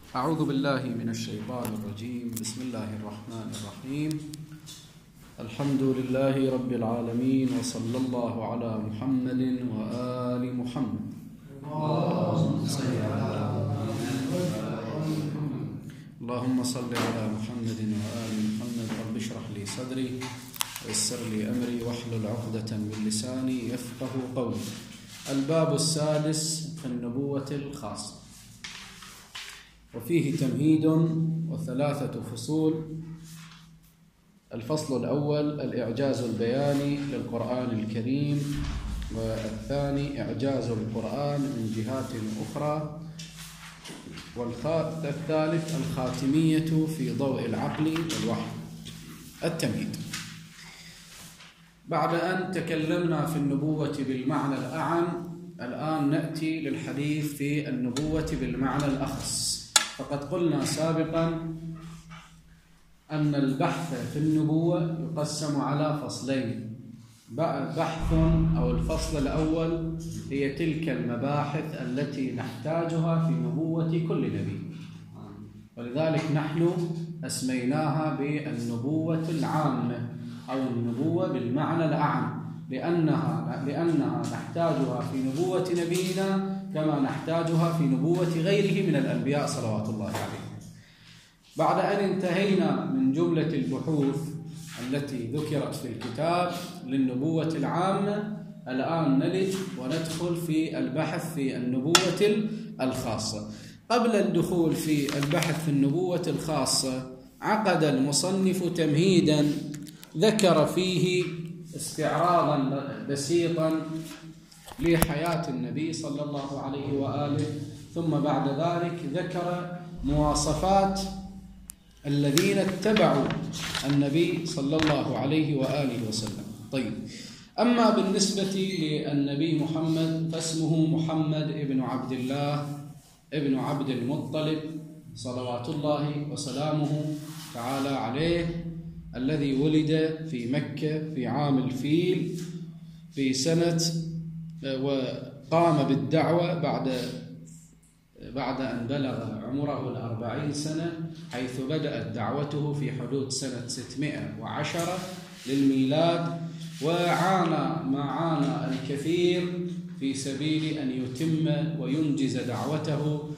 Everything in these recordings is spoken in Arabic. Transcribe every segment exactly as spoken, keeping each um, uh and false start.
أعوذ بالله من الشيطان الرجيم. بسم الله الرحمن الرحيم. الحمد لله رب العالمين، وصلى الله على محمد وآل محمد. اللهم صل على اللهم صل على محمد وآل محمد. رب اشرح لي صدري ويسر لي أمري واحلل عقدة من لساني يفقه قولي. الباب السادس في النبوة الخاصة، وفيه تمهيد وثلاثة فصول. الفصل الأول الإعجاز البياني للقرآن الكريم، والثاني إعجاز القرآن من جهات أخرى، والثالث الخاتمية في ضوء العقل والوحي. التمهيد: بعد أن تكلمنا في النبوة بالمعنى الأعم، الآن نأتي للحديث في النبوة بالمعنى الأخص. فقد قلنا سابقا أن البحث في النبوة يقسم على فصلين. بحث أو الفصل الأول هي تلك المباحث التي نحتاجها في نبوة كل نبي، ولذلك نحن أسميناها بالنبوة العامة أو النبوة بالمعنى الأعم، لأنها لأنها نحتاجها في نبوة نبينا كما نحتاجها في نبوة غيره من الأنبياء صلوات الله عليهم. بعد أن انتهينا من جملة البحوث التي ذكرت في الكتاب للنبوة العامة، الآن نلج وندخل في البحث في النبوة الخاصة. قبل الدخول في البحث في النبوة الخاصة، عقد المصنف تمهيدا ذكر فيه استعراضا بسيطا لحياة النبي صلى الله عليه وآله، ثم بعد ذلك ذكر مواصفات الذين اتبعوا النبي صلى الله عليه وآله وسلم. طيب، أما بالنسبة للنبي محمد فاسمه محمد ابن عبد الله ابن عبد المطلب صلوات الله وسلامه تعالى عليه، الذي ولد في مكة في عام الفيل في سنة، وقام بالدعوة بعد بعد أن بلغ عمره الأربعين سنة، حيث بدأت دعوته في حدود سنة ستمائة وعشرة للميلاد، وعانى ما عانى الكثير في سبيل أن يتم وينجز دعوته،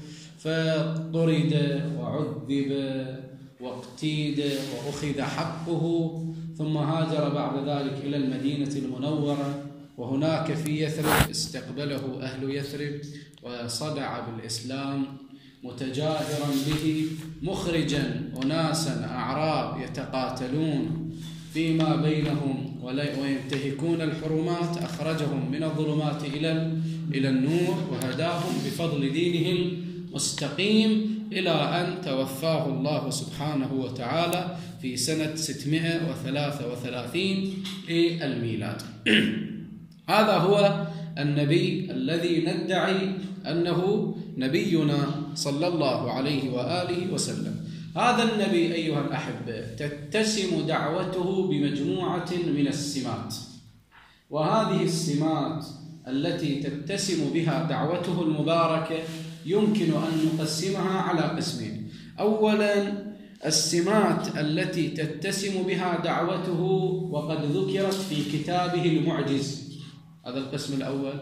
فطرد وعذب واقتيد وأخذ حقه، ثم هاجر بعد ذلك إلى المدينة المنورة، وهناك في يثرب استقبله أهل يثرب وصدع بالإسلام متجاهرا به، مخرجا أناسا أعراب يتقاتلون فيما بينهم وينتهكون الحرمات، أخرجهم من الظلمات إلى إلى النور وهداهم بفضل دينه المستقيم، إلى أن توفاه الله سبحانه وتعالى في سنة ستمائة وثلاثة وثلاثين للميلاد. هذا هو النبي الذي ندعي أنه نبينا صلى الله عليه وآله وسلم. هذا النبي أيها الأحبة تتسم دعوته بمجموعة من السمات، وهذه السمات التي تتسم بها دعوته المباركة يمكن أن نقسمها على قسمين. أولا، السمات التي تتسم بها دعوته وقد ذكرت في كتابه المعجز، هذا القسم الأول.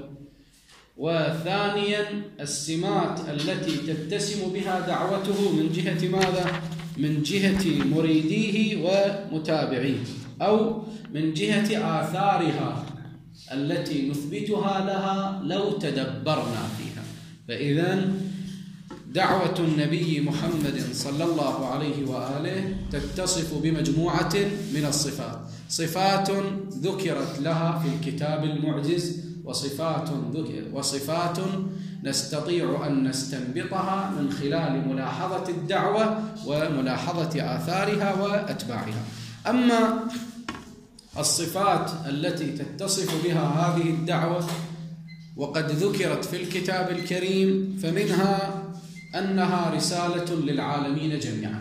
وثانيا، السمات التي تتسم بها دعوته من جهة ماذا؟ من جهة مريديه ومتابعيه، أو من جهة آثارها التي نثبتها لها لو تدبرنا فيها. فإذا دعوة النبي محمد صلى الله عليه وآله تتصف بمجموعة من الصفات، صفات ذكرت لها في الكتاب المعجز، وصفات ذكر وصفات نستطيع أن نستنبطها من خلال ملاحظة الدعوة وملاحظة آثارها وأتباعها. أما الصفات التي تتصف بها هذه الدعوة وقد ذكرت في الكتاب الكريم، فمنها أنها رسالة للعالمين جميعا،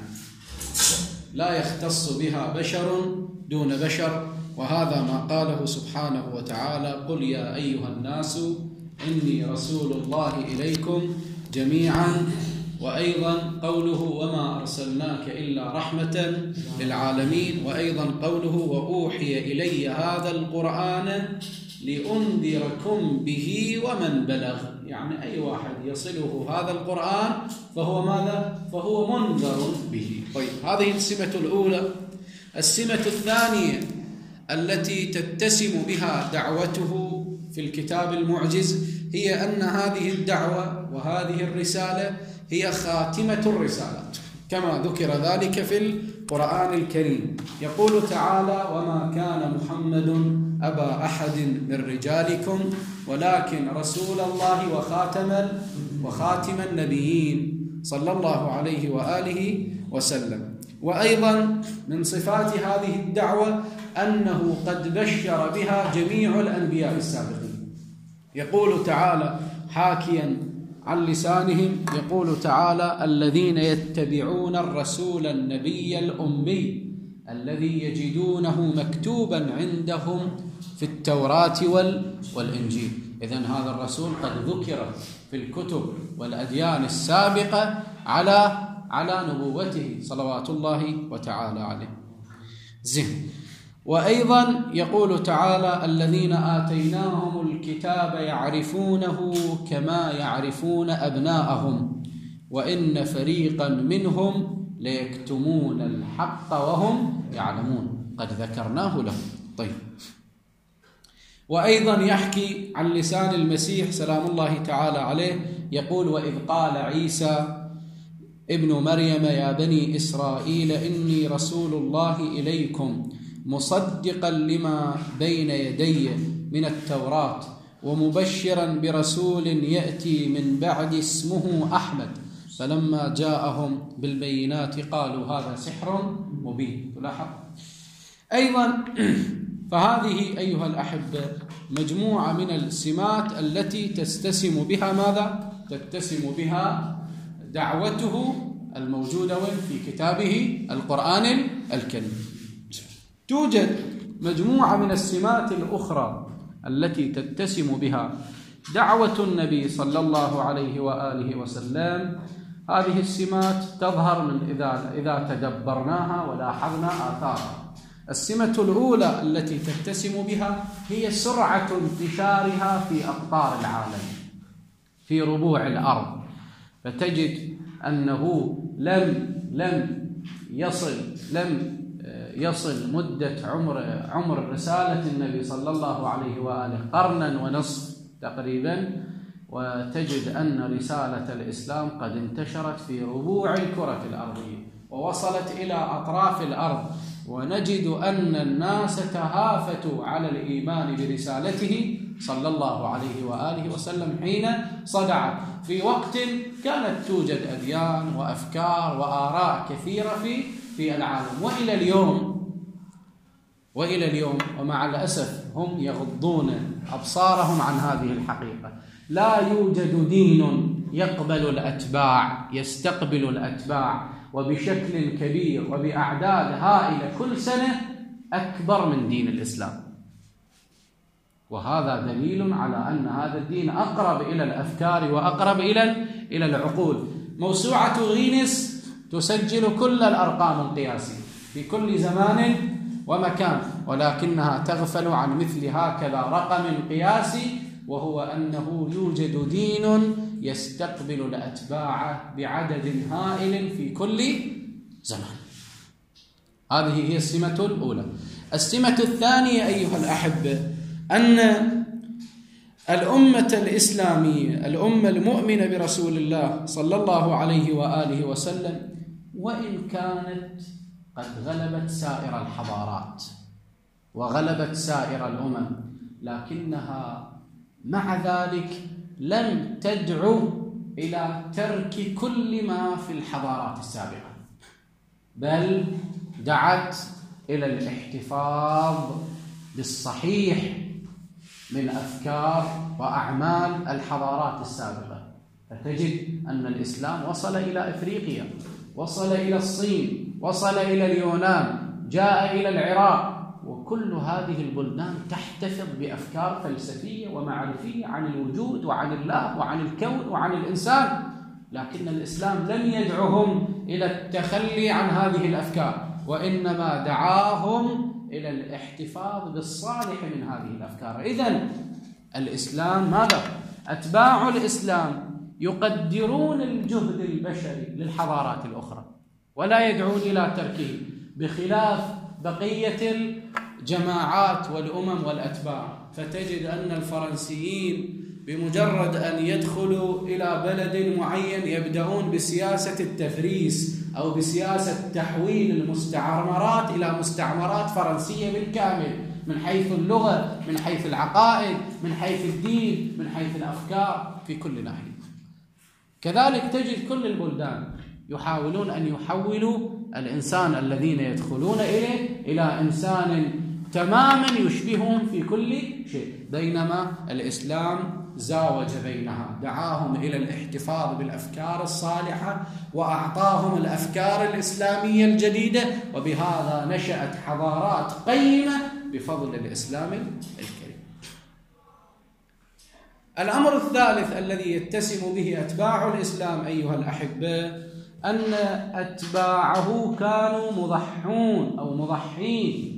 لا يختص بها بشر دون بشر، وهذا ما قاله سبحانه وتعالى: قل يا أيها الناس إني رسول الله إليكم جميعا وأيضا قوله وما أرسلناك إلا رحمة للعالمين، وأيضا قوله وأوحي إلي هذا القرآن لأنذركم به ومن بلغ، يعني أي واحد يصله هذا القرآن فهو ماذا؟ فهو منذر به. طيب، هذه السمة الأولى. السمة الثانية التي تتسم بها دعوته في الكتاب المعجز هي أن هذه الدعوة وهذه الرسالة هي خاتمة الرسالات، كما ذكر ذلك في القرآن الكريم. يقول تعالى وما كان محمد أبا أحد من رجالكم ولكن رسول الله وخاتم وخاتم النبيين صلى الله عليه وآله وسلم. وأيضا من صفات هذه الدعوة أنه قد بشر بها جميع الأنبياء السابقين. يقول تعالى حاكيا عن لسانهم، يقول تعالى الذين يتبعون الرسول النبي الأمي الذي يجدونه مكتوبا عندهم في التوراة والإنجيل. إذن هذا الرسول قد ذكر في الكتب والأديان السابقة على على نبوته صلوات الله وتعالى عليه. زين. وأيضا يقول تعالى الذين آتيناهم الكتاب يعرفونه كما يعرفون أبناءهم وإن فريقا منهم ليكتمون الحق وهم يعلمون، قد ذكرناه لهم. طيب، وأيضا يحكي عن لسان المسيح سلام الله تعالى عليه، يقول وإذ قال عيسى ابن مريم يا بني إسرائيل إني رسول الله إليكم مصدقا لما بين يدي من التوراة ومبشرا برسول يأتي من بعد اسمه أحمد فلما جاءهم بالبينات قالوا هذا سحر مبين. تلاحظ أيضا فهذه أيها الأحبة مجموعة من السمات التي تستسم بها ماذا؟ تتسم بها دعوته الموجودة في كتابه القرآن الكريم. توجد مجموعة من السمات الأخرى التي تتسم بها دعوة النبي صلى الله عليه وآله وسلم. هذه السمات تظهر من إذا إذا تدبرناها ولاحظنا آثارها. السمة الأولى التي تتسم بها هي سرعة انتشارها في أقطار العالم في ربوع الأرض، فتجد أنه لم لم يصل لم يصل مدة عمر عمر رسالة النبي صلى الله عليه وآله قرنا ونصف تقريبا، وتجد أن رسالة الإسلام قد انتشرت في ربوع الكرة الأرضية ووصلت إلى أطراف الأرض، ونجد أن الناس تهافتوا على الإيمان برسالته صلى الله عليه وآله وسلم حين صدعت في وقت كانت توجد أديان وأفكار وآراء كثيرة في في العالم. وإلى اليوم وإلى اليوم ومع الأسف هم يغضون أبصارهم عن هذه الحقيقة. لا يوجد دين يقبل الأتباع يستقبل الأتباع وبشكل كبير وبأعداد هائلة كل سنة أكبر من دين الإسلام، وهذا دليل على أن هذا الدين أقرب إلى الأفكار وأقرب إلى إلى العقول. موسوعة غينيس تسجل كل الأرقام القياسية في كل زمان ومكان، ولكنها تغفل عن مثل هكذا رقم قياسي، وهو أنه يوجد دين يستقبل الأتباع بعدد هائل في كل زمان. هذه هي السمة الأولى. السمة الثانية أيها الأحبة أن الأمة الإسلامية الأمة المؤمنة برسول الله صلى الله عليه وآله وسلم وإن كانت قد غلبت سائر الحضارات وغلبت سائر الأمم، لكنها مع ذلك لم تدعو إلى ترك كل ما في الحضارات السابقة، بل دعت إلى الاحتفاظ بالصحيح من أفكار وأعمال الحضارات السابقة. فتجد أن الإسلام وصل إلى أفريقيا، وصل إلى الصين، وصل إلى اليونان، جاء إلى العراق، وكل هذه البلدان تحتفظ بأفكار فلسفية ومعرفية عن الوجود وعن الله وعن الكون وعن الإنسان. لكن الإسلام لم يدعهم إلى التخلي عن هذه الأفكار، وإنما دعاهم إلى الاحتفاظ بالصالح من هذه الأفكار. إذن الإسلام ماذا؟ أتباع الإسلام يقدرون الجهد البشري للحضارات الأخرى ولا يدعون إلى تركه، بخلاف بقية الجماعات والأمم والأتباع. فتجد أن الفرنسيين بمجرد أن يدخلوا إلى بلد معين يبدأون بسياسة التفريس أو بسياسة تحويل المستعمرات إلى مستعمرات فرنسية بالكامل، من حيث اللغة، من حيث العقائد، من حيث الدين، من حيث الأفكار، في كل ناحية. كذلك تجد كل البلدان يحاولون أن يحولوا الإنسان الذين يدخلون إليه إلى إنسان تماما يشبههم في كل شيء، بينما الإسلام زاوج بينها، دعاهم إلى الاحتفاظ بالأفكار الصالحة وأعطاهم الأفكار الإسلامية الجديدة، وبهذا نشأت حضارات قيمة بفضل الإسلام الكريم. الأمر الثالث الذي يتسم به أتباع الإسلام أيها الأحبة أن أتباعه كانوا مضحون أو مضحين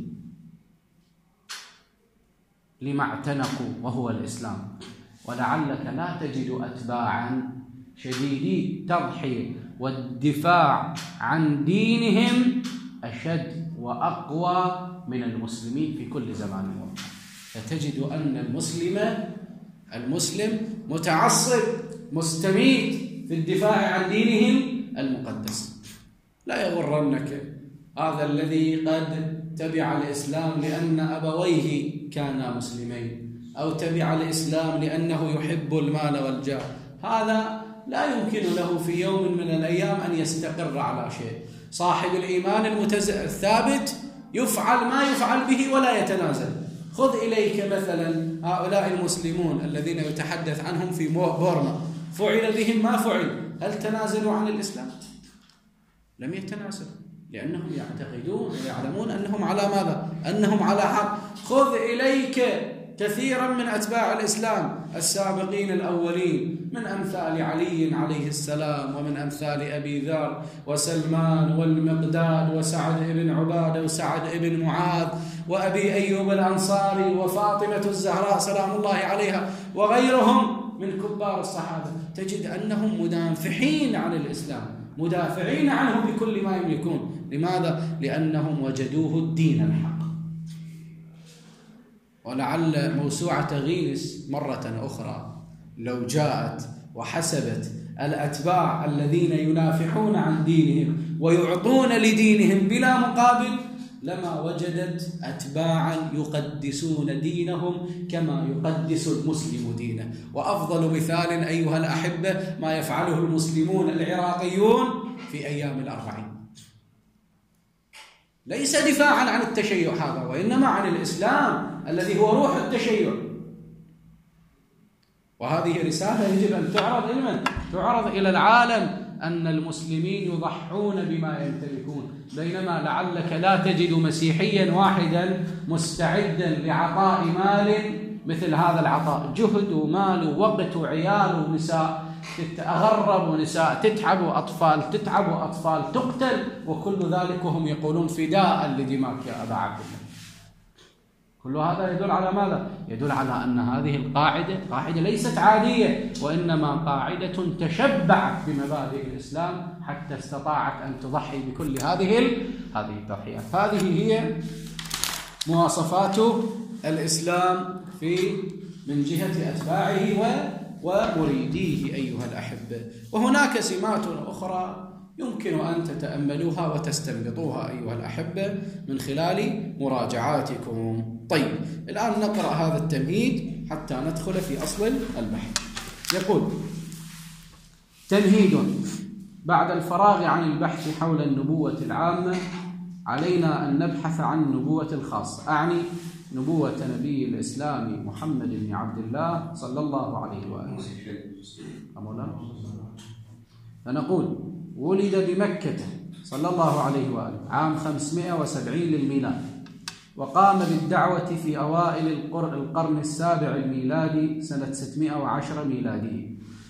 لما اعتنقوا وهو الإسلام. ولعلك لا تجد أتباعا شديدي التضحية والدفاع عن دينهم أشد وأقوى من المسلمين في كل زمان ومكان. فتجد أن المسلم المسلم متعصب مستميت في الدفاع عن دينهم المقدس. لا يغرنك هذا الذي قد تبع الإسلام لأن أبويه كانا مسلمين، أو تبع الإسلام لأنه يحب المال والجاه. هذا لا يمكن له في يوم من الأيام أن يستقر على شيء. صاحب الإيمان المتز... الثابت يفعل ما يفعل به ولا يتنازل. خذ إليك مثلا هؤلاء المسلمون الذين يتحدث عنهم في بورما، فعل بهم ما فعل، هل تنازلوا عن الإسلام؟ لم يتنازلوا، لأنهم يعتقدون ويعلمون أنهم على ماذا؟ أنهم على حق. خذ إليك كثيرا من أتباع الإسلام السابقين الأولين، من أمثال علي عليه السلام، ومن أمثال أبي ذر وسلمان والمقداد وسعد بن عبادة وسعد بن معاذ وأبي أيوب الأنصاري وفاطمة الزهراء سلام الله عليها وغيرهم من كبار الصحابة. تجد أنهم مدافعين عن الإسلام، مدافعين عنه بكل ما يملكون. لماذا؟ لأنهم وجدوه الدين الحق. ولعل موسوعة غينس مرة أخرى لو جاءت وحسبت الأتباع الذين ينافحون عن دينهم ويعطون لدينهم بلا مقابل لما وجدت أتباعا يقدسون دينهم كما يقدس المسلم دينه. وأفضل مثال أيها الأحبة ما يفعله المسلمون العراقيون في أيام الأربعين، ليس دفاعا عن التشيع هذا، وإنما عن الإسلام الذي هو روح التشيع. وهذه رسالة يجب أن تعرض لمن؟ تعرض إلى العالم، أن المسلمين يضحون بما يمتلكون، بينما لعلك لا تجد مسيحيا واحدا مستعدا لعطاء مال مثل هذا العطاء، جهد ومال ووقت وعيال ونساء تتغرب ونساء تتعب وأطفال تتعب وأطفال تقتل، وكل ذلك وهم يقولون فداء لدماءك يا أبا عبد الله. كل هذا يدل على ماذا؟ يدل على أن هذه القاعدة قاعدة ليست عادية، وإنما قاعدة تشبعت بمبادئ الإسلام حتى استطاعت أن تضحي بكل هذه هذه التضحيات. هذه هي مواصفات الإسلام في من جهة أتباعه ومريديه أيها الأحبة. وهناك سمات أخرى يمكن أن تتأملوها وتستنبطوها أيها الأحبة من خلال مراجعاتكم. طيب، الآن نقرأ هذا التمهيد حتى ندخل في أصل البحث. يقول: تمهيد: بعد الفراغ عن البحث حول النبوة العامة علينا أن نبحث عن النبوة الخاصة، أعني نبوة نبي الإسلام محمد بن عبد الله صلى الله عليه وآله وسلم. فنقول: ولد بمكة صلى الله عليه وآله عام خمسمائة وسبعين للميلاد، وقام بالدعوة في أوائل القرن السابع الميلادي سنة ستمائة وعشرة ميلادي،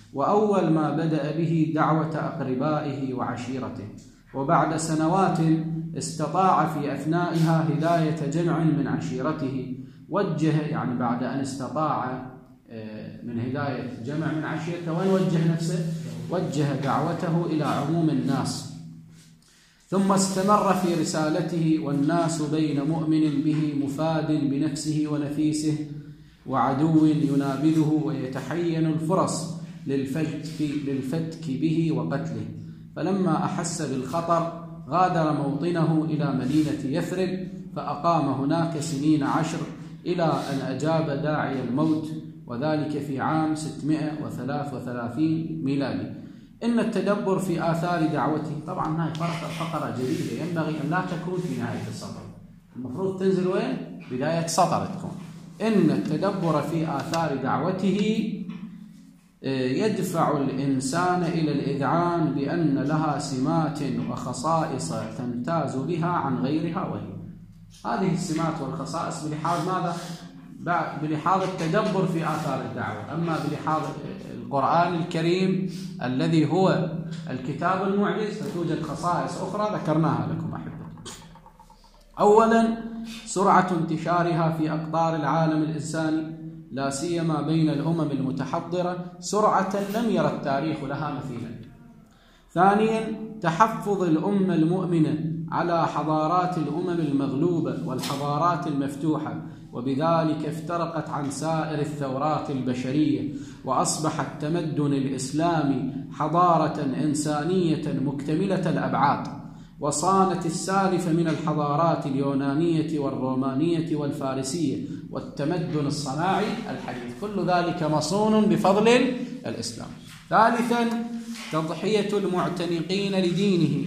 وأول ما بدأ به دعوة أقربائه وعشيرته، وبعد سنوات استطاع في أثنائها هداية جمع من عشيرته، وجه يعني بعد أن استطاع من هداية جمع من عشيرته، وين وجه نفسه؟ وجه دعوته إلى عموم الناس، ثم استمر في رسالته، والناس بين مؤمن به مفاد بنفسه ونفيسه، وعدو ينابذه ويتحين الفرص للفتك, للفتك به وقتله. فلما أحس بالخطر غادر موطنه إلى مدينة يثرب، فأقام هناك سنين عشر إلى أن أجاب داعي الموت، وذلك في عام ستمائة وثلاثة وثلاثين ميلادي. إن التدبر في آثار دعوته، طبعا هاي فقرة جديدة ينبغي أن لا تكون في نهاية السطر، المفروض تنزل وين؟ بداية سطر تكون. إن التدبر في آثار دعوته يدفع الإنسان إلى الإذعان بأن لها سمات وخصائص تمتاز بها عن غيرها، وهي هذه السمات والخصائص بلحاظ ماذا؟ بلحاظ التدبر في آثار الدعوة. أما بلحاظ القرآن الكريم الذي هو الكتاب المعجز فتوجد خصائص أخرى ذكرناها لكم أحبتي. أولا سرعة انتشارها في أقطار العالم الإنساني، لا سيما بين الأمم المتحضرة، سرعة لم يرى التاريخ لها مثيلا. ثانيا تحفظ الأمة المؤمنة على حضارات الأمم المغلوبة والحضارات المفتوحة، وبذلك افترقت عن سائر الثورات البشرية، وأصبح التمدن الإسلامي حضارة إنسانية مكتملة الأبعاد، وصانت السالف من الحضارات اليونانية والرومانية والفارسية والتمدن الصناعي الحديث، كل ذلك مصون بفضل الإسلام. ثالثا تضحية المعتنقين لدينه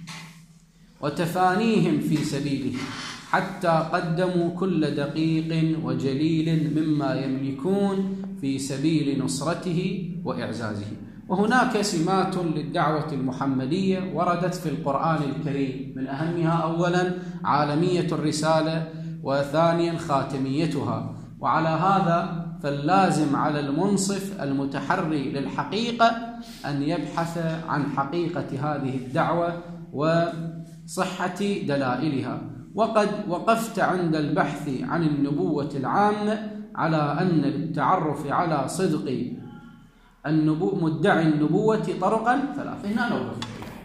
وتفانيهم في سبيله، حتى قدموا كل دقيق وجليل مما يملكون في سبيل نصرته وإعزازه. وهناك سمات للدعوة المحمدية وردت في القرآن الكريم، من أهمها أولا عالمية الرسالة، وثانيا خاتميتها. وعلى هذا فاللازم على المنصف المتحري للحقيقة أن يبحث عن حقيقة هذه الدعوة وصحة دلائلها. وقد وقفت عند البحث عن النبوة العامة على أن للتعرف على صدق النبو مدعي النبوة طرقا ثلاثة. هنا نوقف.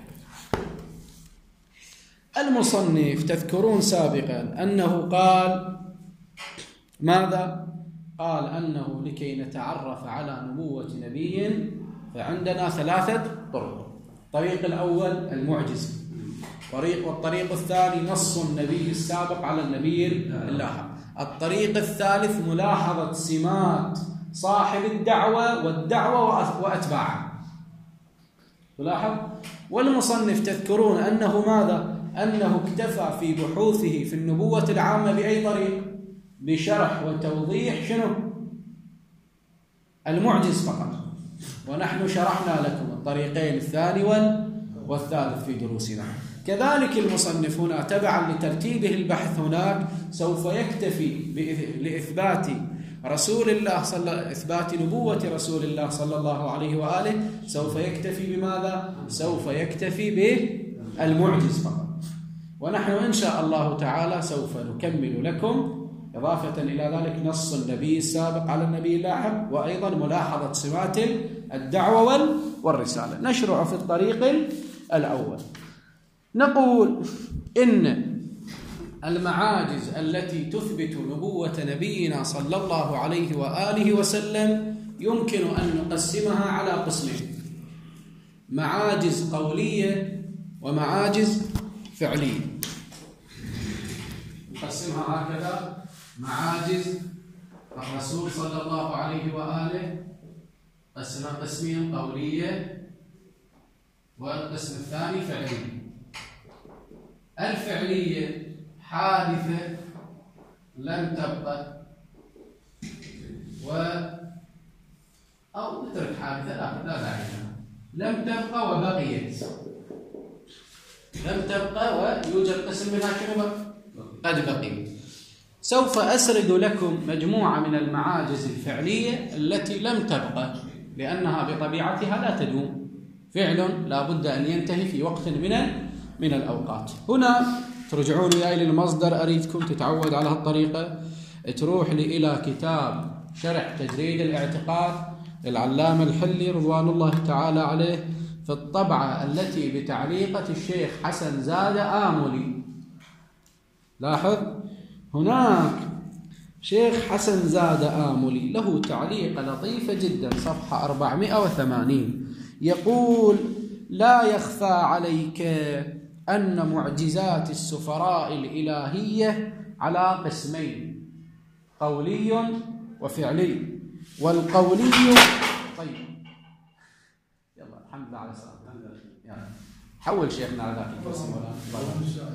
المصنف تذكرون سابقا أنه قال ماذا؟ قال أنه لكي نتعرف على نبوة نبي فعندنا ثلاثة طرق. الطريق الأول المعجز، طريق والطريق الثاني نص النبي السابق على النبي اللاحق. الطريق الثالث ملاحظة سمات صاحب الدعوة والدعوة وأتباعه. تلاحظ؟ والمصنف تذكرون أنه ماذا؟ أنه اكتفى في بحوثه في النبوة العامة بأي طريق؟ بشرح وتوضيح شنو؟ المعجز فقط. ونحن شرحنا لكم الطريقين الثاني والثالث في دروسنا. كذلك المصنف هنا تبعا لترتيبه البحث هناك سوف يكتفي لإثبات رسول الله صلى إثبات نبوة رسول الله صلى الله عليه وآله، سوف يكتفي بماذا؟ سوف يكتفي بالمعجز فقط. ونحن إن شاء الله تعالى سوف نكمل لكم إضافة إلى ذلك نص النبي السابق على النبي اللاحق، وأيضا ملاحظة سمات الدعوة والرسالة. نشرع في الطريق الأول. نقول إن المعاجز التي تثبت نبوة نبينا صلى الله عليه وآله وسلم يمكن أن نقسمها على قسمين: معاجز قولية ومعاجز فعلية. نقسمها هكذا: معاجز الرسول صلى الله عليه وآله قسمها قسمين: قولية والقسم الثاني فعلية. الفعلية حادثة لم تبقى و أو نترك حادثة لا لا داعي لها، لم تبقى وبقيت، لم تبقى ويوجد قسم منها شنو قد بقي. سوف أسرد لكم مجموعة من المعاجز الفعلية التي لم تبقى لأنها بطبيعتها لا تدوم، فعل لا بد أن ينتهي في وقت من من الأوقات. هنا ترجعون وياي للمصدر، أريدكم تتعود على هالطريقة، تروح لي إلى كتاب شرح تجريد الاعتقاد للعلامة الحلي رضوان الله تعالى عليه في الطبعة التي بتعليقة الشيخ حسن زاد آملي. لاحظ هناك شيخ حسن زاد آملي له تعليقة لطيفة جدا صفحة أربعمائة وثمانين، يقول: لا يخفى عليك أن معجزات السفراء الإلهية على قسمين، قولي وفعلي. والقولي طيب يلا الحمد لله على السلامة، يعني حول شيخنا على ذاك القسم ولا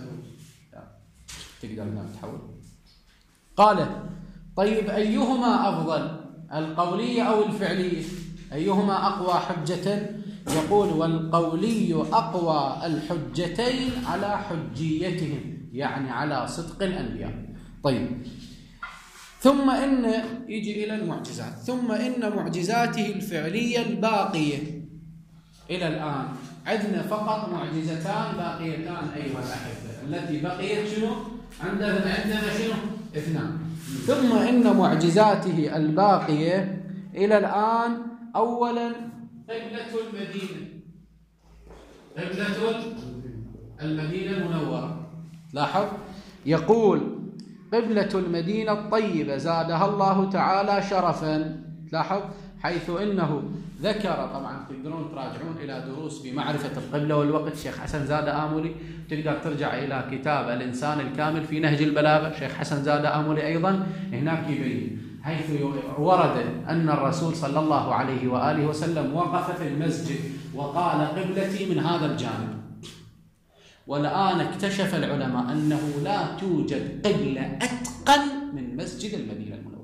تقدر انك تحول. قال: طيب أيهما أفضل، القولية أو الفعلية؟ أيهما أقوى حجة؟ يقول: والقولي أقوى الحجتين على حجيتهم، يعني على صدق الأنبياء. طيب، ثم إن يجي إلى المعجزات، ثم إن معجزاته الفعلية الباقية إلى الآن عندنا فقط معجزتان باقيتان أيها الأحبة، التي بقيت شنو؟ عندنا عندنا شنو؟ اثنان. ثم إن معجزاته الباقية إلى الآن أولا قبلة المدينة، قبلة المدينة المنورة. لاحظ يقول: قبلة المدينة الطيبة زادها الله تعالى شرفا. لاحظ حيث إنه ذكر، طبعا تقدرون تراجعون إلى دروس في معرفة القبلة والوقت الشيخ حسن زاد آملي، تقدر ترجع إلى كتاب الإنسان الكامل في نهج البلاغة شيخ حسن زاد آملي أيضا، هناك يبين حيث ورد أن الرسول صلى الله عليه وآله وسلم وقف في المسجد وقال: قبلتي من هذا الجانب. والآن اكتشف العلماء أنه لا توجد قبلة أتقن من مسجد المدينة المنورة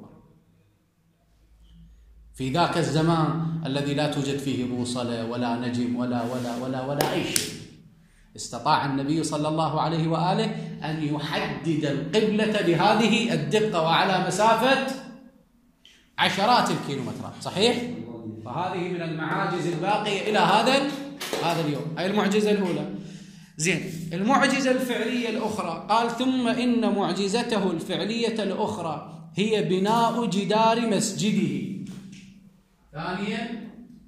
في ذاك الزمان الذي لا توجد فيه بوصلة ولا نجم ولا ولا ولا ولا أي شيء. استطاع النبي صلى الله عليه وآله أن يحدد القبلة بهذه الدقة وعلى مسافة عشرات الكيلومترات. صحيح؟ فهذه من المعاجز الباقية إلى هذا هذا اليوم. هاي المعجزة الأولى. زين، المعجزة الفعلية الأخرى قال: ثم إن معجزته الفعلية الأخرى هي بناء جدار مسجده. ثانيا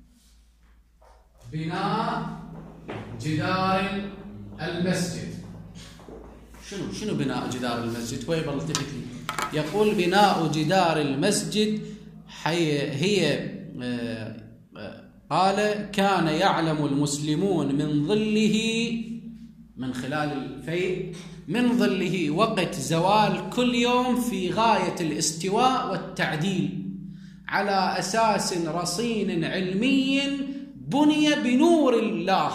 بناء جدار المسجد. شنو شنو بناء جدار المسجد؟ ويبقى التفت لي. يقول: بناء جدار المسجد هي قال: كان يعلم المسلمون من ظله، من خلال الفيء، من ظله وقت زوال كل يوم في غاية الاستواء والتعديل على أساس رصين علمي بني بنور الله،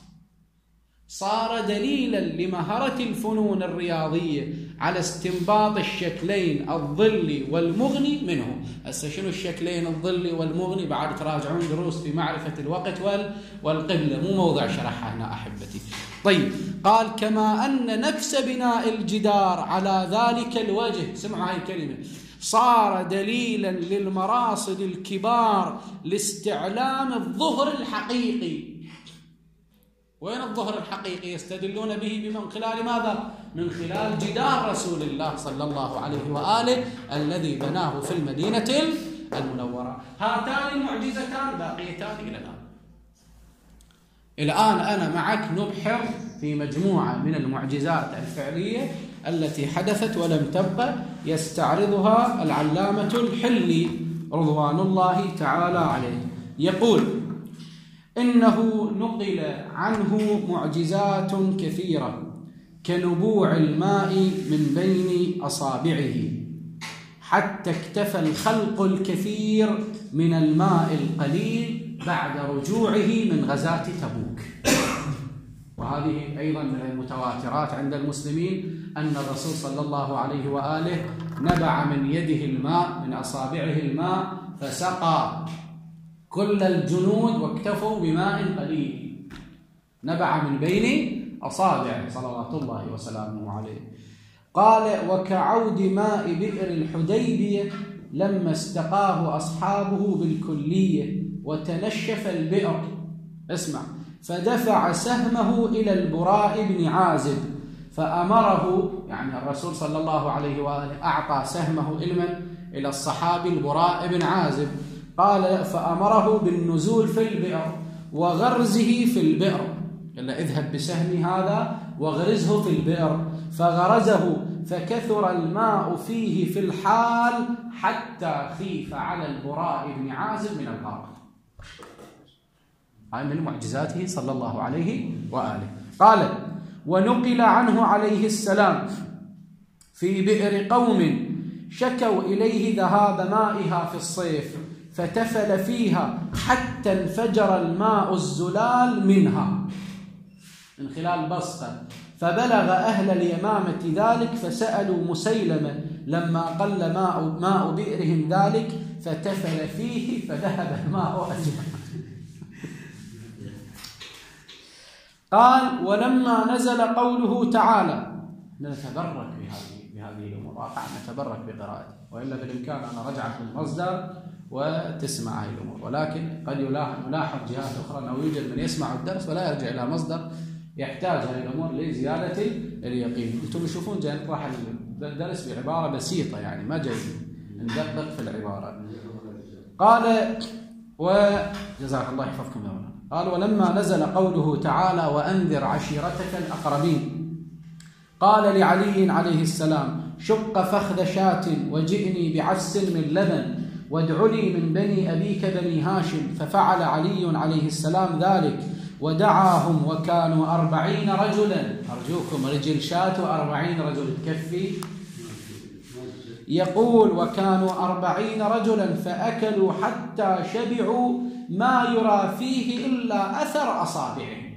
صار دليلا لمهرة الفنون الرياضية على استنباط الشكلين الظلي والمغني منه. هسه شنو الشكلين الظلي والمغني؟ بعد تراجعون دروس في معرفة الوقت والقبلة، مو موضع شرحها هنا أحبتي. طيب، قال: كما أن نفس بناء الجدار على ذلك الوجه، سمعوا هاي الكلمة، صار دليلا للمراصد الكبار لاستعلام الظهر الحقيقي. وين الظهر الحقيقي؟ يستدلون به من خلال ماذا؟ من خلال جدار رسول الله صلى الله عليه وآله الذي بناه في المدينة المنورة. هاتان المعجزتان باقيتان إلى الآن. الآن أنا معك نبحر في مجموعة من المعجزات الفعلية التي حدثت ولم تبقى، يستعرضها العلامة الحلي رضوان الله تعالى عليه. يقول: إنه نقل عنه معجزات كثيرة كنبوع الماء من بين أصابعه، حتى اكتفى الخلق الكثير من الماء القليل بعد رجوعه من غزاة تبوك. وهذه أيضا من المتواترات عند المسلمين أن الرسول صلى الله عليه وآله نبع من يده الماء، من أصابعه الماء، فسقى كل الجنود واكتفوا بماء قليل، نبع من بين أصابعه صلوات الله وسلامه عليه. قال: وكعود ماء بئر الحديبية لما استقاه أصحابه بالكلية وتنشف البئر، اسمع، فدفع سهمه إلى البراء بن عازب فأمره، يعني الرسول صلى الله عليه وآله أعطى سهمه إلى إلى الصحابي البراء بن عازب، قال فأمره بالنزول في البئر وغرزه في البئر، قال اذهب بسهم هذا وغرزه في البئر، فغرزه فكثر الماء فيه في الحال حتى خيف على البراء بن عازب من الغرق. هاي من معجزاته صلى الله عليه وآله. قال ونقل عنه عليه السلام في بئر قوم شكوا إليه ذهاب مائها في الصيف فتفل فيها حتى انفجر الماء الزلال منها من خلال بسطة، فبلغ أهل اليمامة ذلك فسألوا مسيلمة لما قل ماء, ماء بئرهم ذلك فتفل فيه فذهب الماء أجمع. قال ولما نزل قوله تعالى، نتبرك بهذه بهذه الأمور، واقع نتبرك بقراءته، وإلا بالإمكان أن أرجعك للمصدر وتسمع هذه الأمور، ولكن قد يلاحظ جهات أخرى أنه يوجد من يسمع الدرس ولا يرجع إلى مصدر يحتاج هذه الأمور لزيادة اليقين. أنتم تشوفون جاي نطرح الدرس بعبارة بسيطة، يعني ما جاي ندقق في العبارة. قال وجزاك الله يحفظكم يا مولانا. قال ولما نزل قوله تعالى وأنذر عشيرتك الأقربين، قال لعلي عليه السلام شق فخذ شاة وجئني بعس من لبن وادع لي من بني أبيك بني هاشم، ففعل علي عليه السلام ذلك ودعاهم وكانوا أربعين رجلا، أرجوكم رجل شاة وأربعين رجل تكفي، يقول وكانوا أربعين رجلا فأكلوا حتى شبعوا ما يرى فيه إلا أثر أصابعهم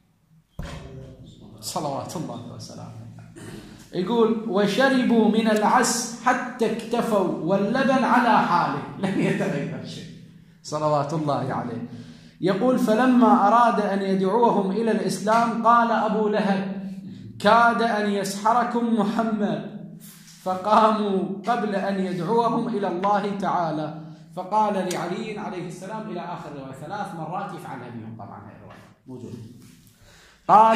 صلوات الله وسلامه. يقول وشربوا من العس حتى اكتفوا واللبن على حاله لم يتغير شيء صلوات الله عليه. يقول فلما أراد أن يدعوهم إلى الإسلام قال أبو لهب كاد أن يسحركم محمد، فقاموا قبل أن يدعوهم إلى الله تعالى، فقال لعلي عليه السلام إلى آخر الرواية ثلاث مرات يفعلها بهم، طبعا هذه الرواية موجودة. قال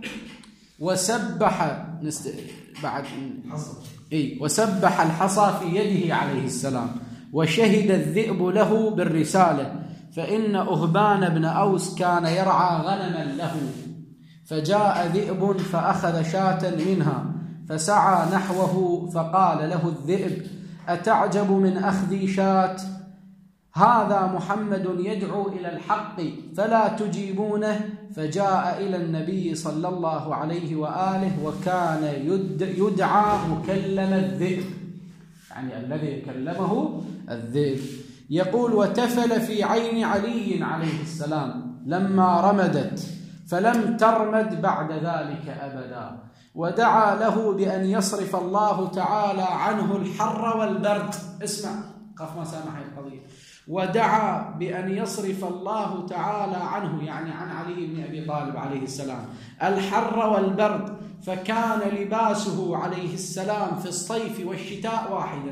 وسبح نست... بعد إيه وسبح الحصى في يده عليه السلام وشهد الذئب له بالرسالة، فإن أهبان بن أوس كان يرعى غنما له، فجاء ذئب فأخذ شاة منها فسعى نحوه فقال له الذئب أتعجب من أخذي شاة؟ هذا محمد يدعو إلى الحق فلا تجيبونه. فجاء إلى النبي صلى الله عليه وآله وكان يدعى مكلم الذئب، يعني الذي كلمه الذئب. يقول وتفل في عين علي عليه السلام لما رمدت فلم ترمد بعد ذلك أبدا، ودعا له بأن يصرف الله تعالى عنه الحر والبرد. اسمع قف ما سامح القضية. ودعا بأن يصرف الله تعالى عنه، يعني عن علي بن أبي طالب عليه السلام، الحر والبرد، فكان لباسه عليه السلام في الصيف والشتاء واحدا،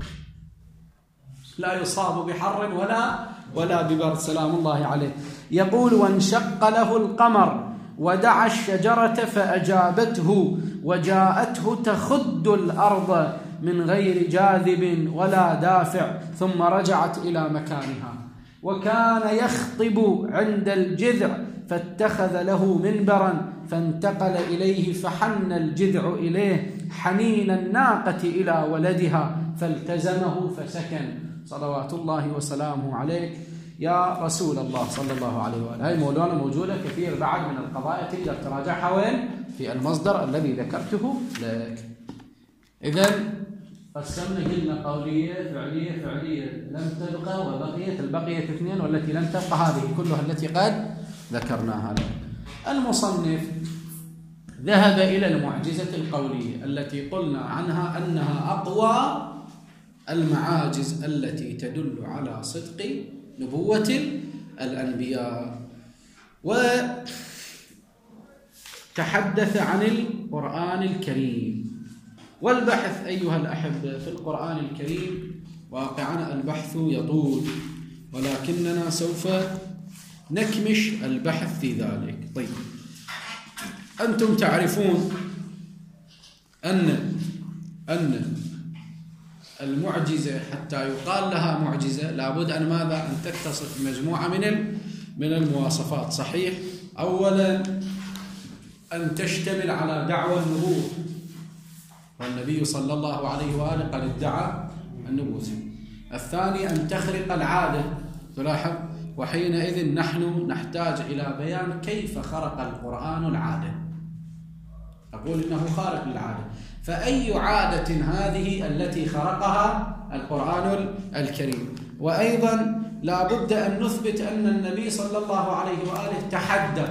لا يصاب بحر ولا ولا ببرد سلام الله عليه. يقول وانشق له القمر ودعا الشجرة فأجابته وجاءته تخد الأرض من غير جاذب ولا دافع ثم رجعت إلى مكانها. وكان يخطب عند الجذع فاتخذ له منبرا فانتقل إليه فحن الجذع إليه حنين الناقة إلى ولدها فالتزمه فسكن صلوات الله وسلامه عليك يا رسول الله صلى الله عليه وآله. هاي مولانا موجودة كثير بعد من القضايا تقدر تراجعها وين؟ في المصدر الذي ذكرته لك. إذن قسمنا قلنا قولية فعلية فعلية لم تبقى وبقيت البقية اثنين، والتي لم تبقى هذه كلها التي قد ذكرناها لك. المصنف ذهب إلى المعجزة القولية التي قلنا عنها أنها أقوى المعاجز التي تدل على صدق نبوة الأنبياء، وتحدث عن القرآن الكريم. والبحث أيها الأحبة في القرآن الكريم واقعا البحث يطول، ولكننا سوف نكمش البحث في ذلك. طيب، أنتم تعرفون أن أن المعجزة حتى يقال لها معجزة لابد أن ماذا؟ أن تتصف بمجموعة من من المواصفات. صحيح؟ أولا أن تشتمل على دعوى النبوة، والنبي صلى الله عليه وآله قد ادعى النبوة. الثاني أن تخرق العادة، تلاحظ، وحينئذ نحن نحتاج إلى بيان كيف خرق القرآن العادة. أقول إنه خارق للعادة، فأي عادة هذه التي خرقها القرآن الكريم؟ وأيضا لا بد أن نثبت أن النبي صلى الله عليه وآله تحدى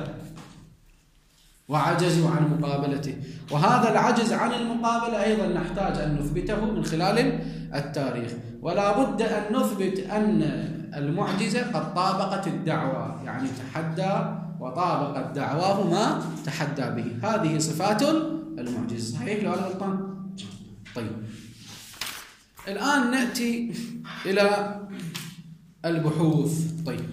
وعجزوا عن مقابلته، وهذا العجز عن المقابلة أيضا نحتاج أن نثبته من خلال التاريخ. ولا بد أن نثبت أن المعجزة قد طابقت الدعوة، يعني تحدى وطابقت دعواه ما تحدى به. هذه صفات المعجزة. صحيح لو أنا غلطان؟ طيب، الآن نأتي إلى البحوث. طيب،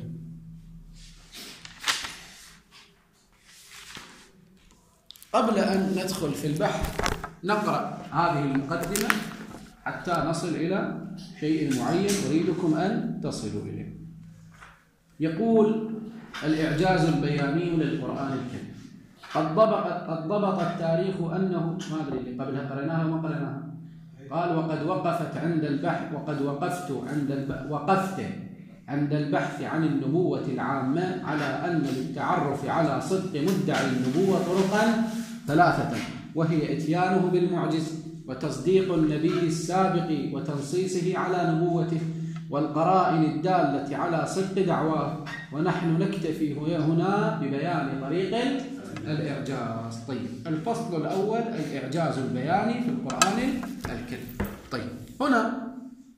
قبل أن ندخل في البحث نقرأ هذه المقدمة حتى نصل إلى شيء معين أريدكم أن تصلوا إليه. يقول الإعجاز البياني للقرآن الكريم: قد ضبط قد ضبط التاريخ أنه، ما أدري اللي قبلها قرأناها وما قرأناها. قال: وقد وقفت عند البحث وقد وقفت عند الب... وقفت عند البحث عن النبوة العامة على أن للتعرف على صدق مدعي النبوة طرقا ثلاثة، وهي إتيانه بالمعجز، وتصديق النبي السابق وتنصيصه على نبوته، والقرائن الدالة على صدق دعواه. ونحن نكتفي هنا ببيان طريق الإعجاز. طيب، الفصل الأول: الإعجاز البياني في القرآن الكريم. طيب، هنا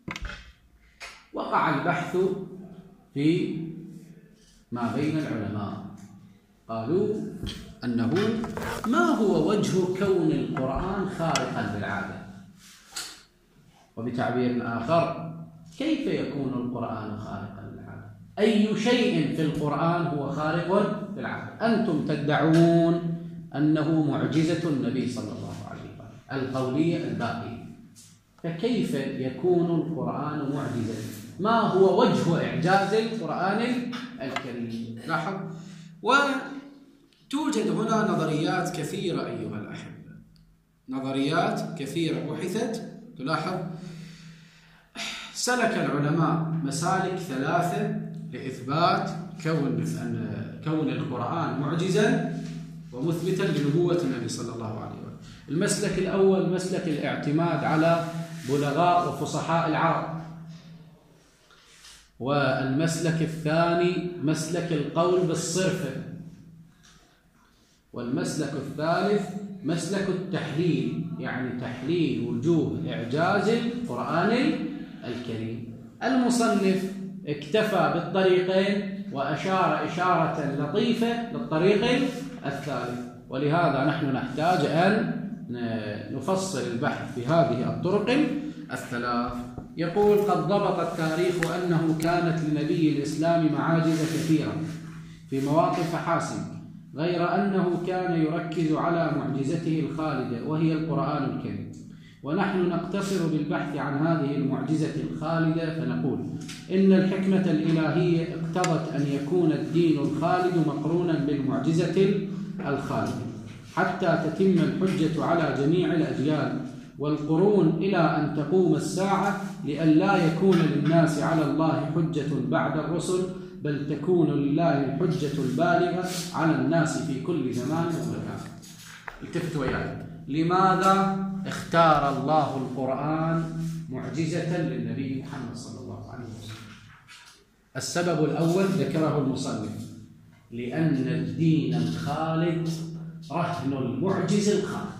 وقع البحث في ما بين العلماء. قالوا أنه ما هو وجه كون القرآن خارقا للعادة؟ وبتعبير آخر، كيف يكون القرآن خارقا للعادة؟ أي شيء في القرآن هو خارق للعادة؟ أنتم تدعون أنه معجزة النبي صلى الله عليه وسلم القولية الباقية، فكيف يكون القرآن معجزة؟ ما هو وجه إعجاز القرآن الكريم؟ لاحظ، وتوجد هنا نظريات كثيرة أيها الأحبة، نظريات كثيرة بحثت. تلاحظ، سلك العلماء مسالك ثلاثة لإثبات كون كون القرآن معجزا ومثبتا لنبوة النبي صلى الله عليه وسلم. المسلك الأول مسلك الاعتماد على بلغاء وفصحاء العرب، والمسلك الثاني مسلك القول بالصرفة، والمسلك الثالث مسلك التحليل، يعني تحليل وجوه إعجاز القرآن الكريم. المصنف اكتفى بالطريقين وأشار إشارة لطيفة للطريق الثالث، ولهذا نحن نحتاج أن نفصل البحث في هذه الطرق الثلاث. يقول: قد ضبط التاريخ أنه كانت لنبي الإسلام معاجز كثيرة في مواقف حاسمة، غير أنه كان يركز على معجزته الخالدة وهي القرآن الكريم. ونحن نقتصر بالبحث عن هذه المعجزة الخالدة، فنقول إن الحكمة الإلهية اقتضت أن يكون الدين الخالد مقرونا بالمعجزة الخالدة حتى تتم الحجة على جميع الأجيال والقرون إلى أن تقوم الساعة، لئلا يكون للناس على الله حجة بعد الرسل، بل تكون لله الحجة البالغة على الناس في كل زمان ومكان. التفتوا وياي، لماذا اختار الله القرآن معجزة للنبي محمد صلى الله عليه وسلم؟ السبب الأول ذكره المصنف: لأن الدين الخالد رهن المعجز الخالد.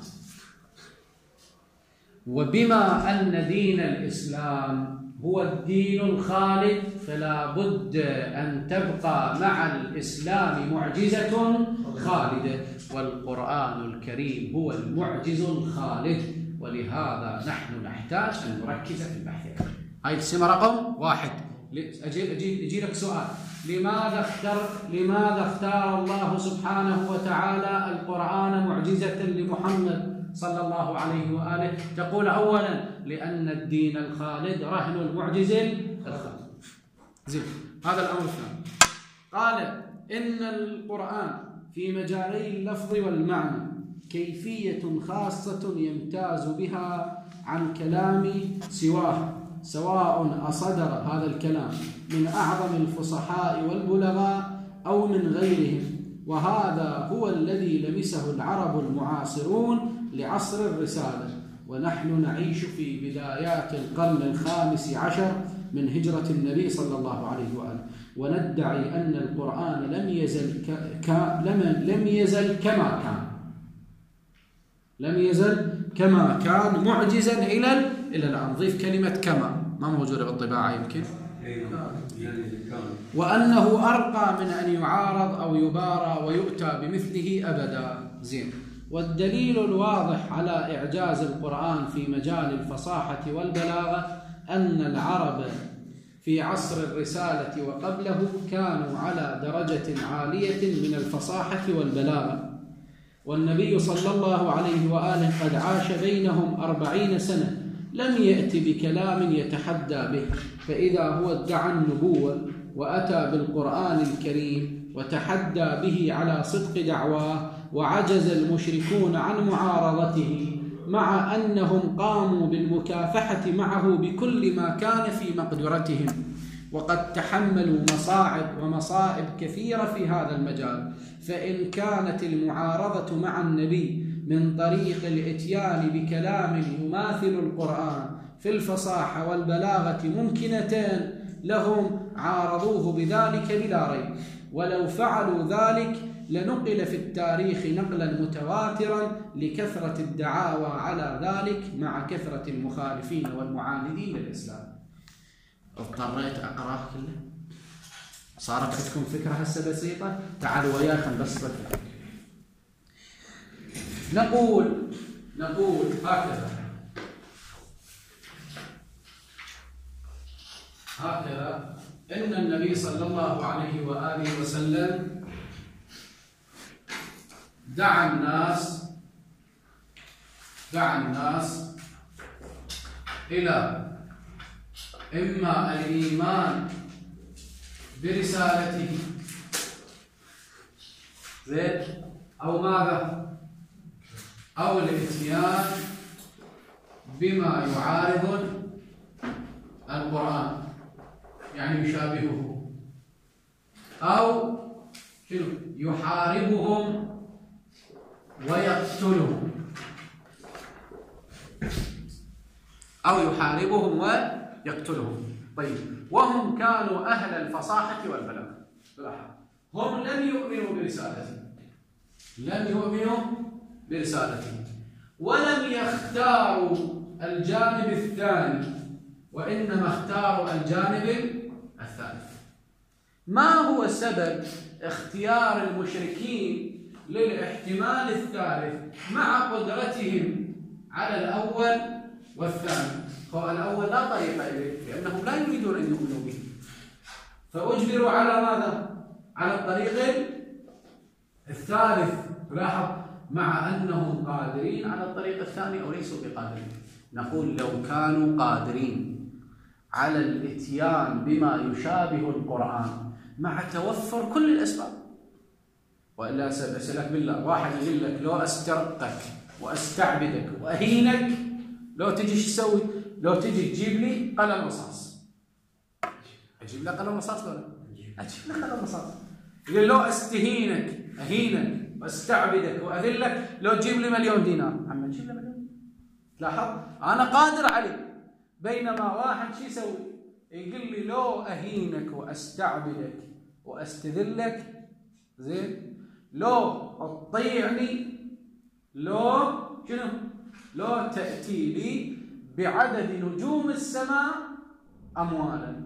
وبما أن دين الإسلام هو الدين الخالد، فلا بد أن تبقى مع الإسلام معجزة خالدة، والقرآن الكريم هو المعجز الخالد، ولهذا نحن نحتاج أن نركز في البحث. هاي السمة رقم واحد: أجي أجي أجي لك سؤال، لماذا اختار لماذا اختار الله سبحانه وتعالى القرآن معجزة لمحمد صلى الله عليه وآله؟ تقول أولا لأن الدين الخالد رهن المعجز الخالد. زين، هذا الأمر الثاني. قال إن القرآن في مجالي اللفظ والمعنى كيفية خاصة يمتاز بها عن كلام سواه، سواء أصدر هذا الكلام من أعظم الفصحاء والبلغاء أو من غيرهم، وهذا هو الذي لمسه العرب المعاصرون لعصر الرسالة، ونحن نعيش في بدايات القرن الخامس عشر من هجرة النبي صلى الله عليه وآله، وندعي أن القرآن لم يزل ك... ك... لم... لم يزل كما كان لم يزل كما كان معجزا إلى إلى الآن. نضيف كلمة كما، ما موجودة بالطباعة يمكن، وأنه أرقى من أن يعارض أو يبارى ويؤتى بمثله أبدا. زين، والدليل الواضح على إعجاز القرآن في مجال الفصاحة والبلاغة أن العرب في عصر الرسالة وقبله كانوا على درجة عالية من الفصاحة والبلاغة، والنبي صلى الله عليه وآله قد عاش بينهم أربعين سنة لم يأت بكلام يتحدى به، فإذا هو ادعى النبوة وأتى بالقرآن الكريم وتحدى به على صدق دعواه، وعجز المشركون عن معارضته مع أنهم قاموا بالمكافحة معه بكل ما كان في مقدرتهم، وقد تحملوا مصاعب ومصائب كثيرة في هذا المجال. فإن كانت المعارضة مع النبي من طريق الإتيان بكلام يماثل القرآن في الفصاحة والبلاغة ممكنتان لهم عارضوه بذلك بلا ريب، ولو فعلوا ذلك لنقل في التاريخ نقلا متواترا لكثرة الدعاوى على ذلك مع كثرة المخالفين والمعاندين للإسلام. اضطريت أقرأ كله؟ صارت عندكم فكرة هسه بسيطة؟ تعالوا وياي خلينا نبسط الفكرة. نقول نقول هكذا هكذا إن النبي صلى الله عليه وآله وسلم دعا الناس دعا الناس إلى إما الإيمان برسالته زين أو ماذا؟ أو الإتيان بما يعارض القرآن يعني يشابهه، أو شنو؟ يحاربهم ويقتلهم، أو يحاربهم ويقتلهم. طيب، وهم كانوا أهل الفصاحة والبلاغة، هم لم يؤمنوا برسالته لم يؤمنوا برسالته ولم يختاروا الجانب الثاني، وإنما اختاروا الجانب الثالث. ما هو سبب اختيار المشركين للاحتمال الثالث مع قدرتهم على الأول والثاني؟ هو الأول لا طريق إليه لأنهم لا يريدون أن يؤمنوا به، فأجبروا على ماذا؟ على الطريق الثالث. لاحظ، مع أنهم قادرين على الطريق الثاني أو ليسوا بقادرين. نقول لو كانوا قادرين على الاتيان بما يشابه القرآن مع توفر كل الأسباب، وإلا أسألك بالله، واحد يقول لك لو أسترقك وأستعبدك وأهينك لو تجي شو تسوي؟ لو تجي تجيب لي قلم رصاص، أجيب لك قلم رصاص ولا؟ أجيب لك قلم رصاص. يقول لو أستهينك أهينك واستعبدك وأذلك لو تجيب لي مليون دينار، عم تجيب لي مليون. لاحظ، أنا قادر عليه. بينما واحد شو يسوي؟ يقول لي لو أهينك وأستعبدك وأستذلك، زين، لو تطيعني، لو شنو؟ لو تأتي لي بعدد نجوم السماء أموالا.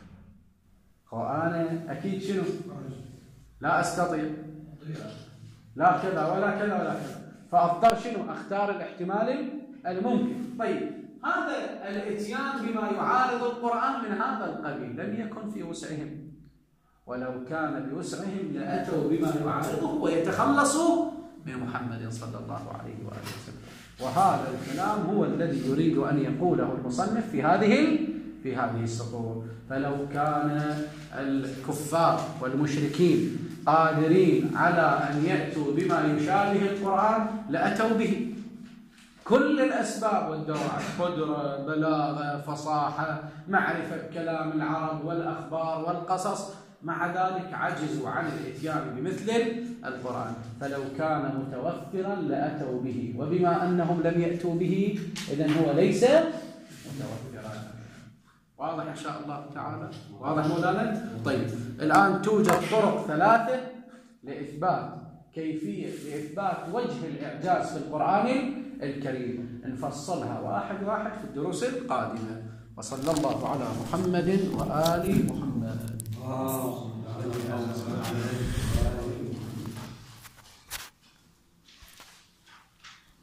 وأنا أكيد شنو؟ لا أستطيع، لا كذا ولا كذا ولا كذا، فأضطر شنو؟ أختار الاحتمال الممكن. طيب، هذا الاتيان بما يعارض القرآن من هذا القبيل لم يكن في وسعهم، ولو كان بوسعهم لأتوا بما يعارضه ويتخلصوا من محمد صلى الله عليه وآله وسلم. وهذا الكلام هو الذي يريد أن يقوله المصنف في هذه في هذه السطور. فلو كان الكفار والمشركين قادرين على أن يأتوا بما يشابه القرآن لأتوا به، كل الأسباب والدواعي، قدرة، بلاغة، فصاحة، معرفة كلام العرب والأخبار والقصص، مع ذلك عجزوا عن الاتيان بمثل القرآن. فلو كان متوفرا لأتوا به، وبما أنهم لم يأتوا به إذن هو ليس متوفرا. واضح إن شاء الله تعالى؟ واضح مولانا؟ طيب، الآن توجد طرق ثلاثة لإثبات كيفية لإثبات وجه الإعجاز في القرآن الكريم، نفصلها واحد واحد في الدروس القادمة. وصلى الله على محمد وآل محمد.